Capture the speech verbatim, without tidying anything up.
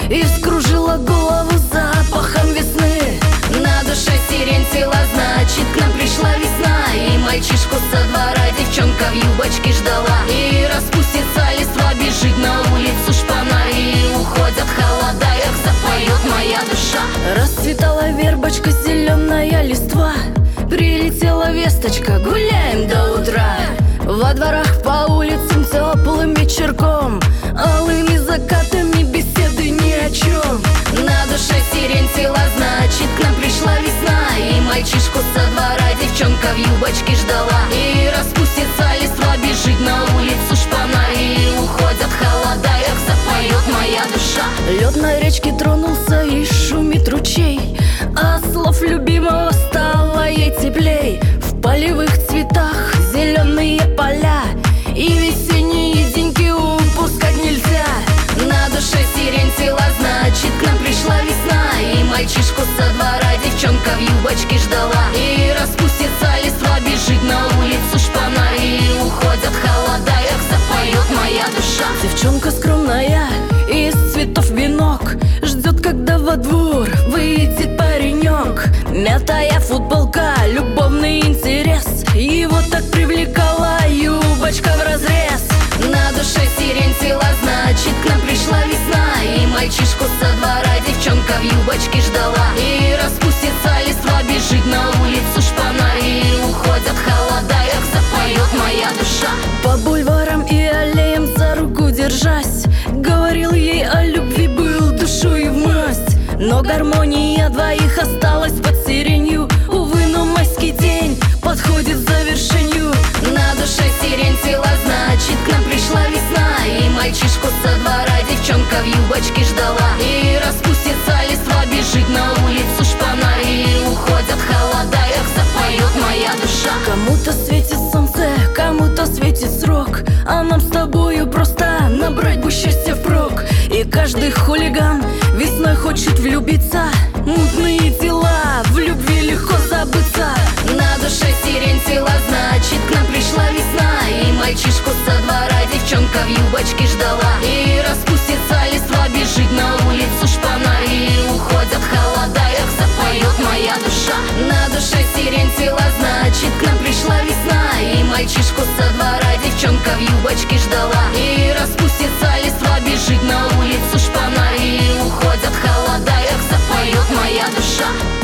и вскружила голову запахом весны. На душе сирень цвела, значит, к нам пришла весна. И мальчишку со двора девчонка в юбочке ждала. И распустится листва, бежит на улицу шпана. И уходят холода, как запоет моя душа. Расцветала вербочка, зеленая листва. Прилетела весточка, гуляем до утра. Во дворах по улицам теплым вечерком, алыми закатами беседы ни о чем. На душе сирень цвела, значит, к нам пришла весна. И мальчишку со двора девчонка в юбочке ждала. И распустится листва, бежит на улицу шпана. И уходят холода, как запоет моя душа. Лед на речке тронулся и шумит ручей, а слов любимого стало ей теплей. В полевых цветах зеленые поля, и весенние деньки упускать нельзя. На душе сирень цвела, значит, к нам пришла весна. И мальчишку со двора девчонка в юбочке ждала. И распустится листва, бежит на улицу шпана. И уходят холода, как запоет моя душа. Девчонка скромная, из цветов венок, ждет, когда во двор выйдет паренек. Мятая футболка, любовный интерес, его так привлекала юбочка вразрез. На душе сирень цвела, значит, к нам пришла весна. И мальчишку со двора девчонка в юбочке ждала. И распустится листва, бежит на улицу шпана. И уходят холода, как запоет моя душа. По бульварам и аллеям за руку держась, говорил ей о любви, был душой в масть. Но гармония двоих осталась под сиренью. Увы, но майский день подходит к завершению. На душе сирень цвела, значит, к нам пришла весна. И мальчишку со двора девчонка в юбочке ждала. И распустится листва, бежит на улицу шпана. И уходят холода, как запоет моя душа. Кому-то светит солнце, кому-то светит срок, а нам с тобою просто набрать бы счастье впрок. И каждый хулиган весной хочет влюбиться. Мутные дела, в любви легко забыться. На душе сирень цвела, значит, к нам пришла весна. И мальчишку со двора девчонка в юбочке ждала. И распустится листва, бежит на улицу шпана. И уходят холода, как запоет моя душа. На душе сирень цвела, значит, к нам пришла весна. И мальчишку со двора девчонка в юбочке ждала. И распустится листва, бежит на улицу шпана. И уходят холода, как запоет моя душа.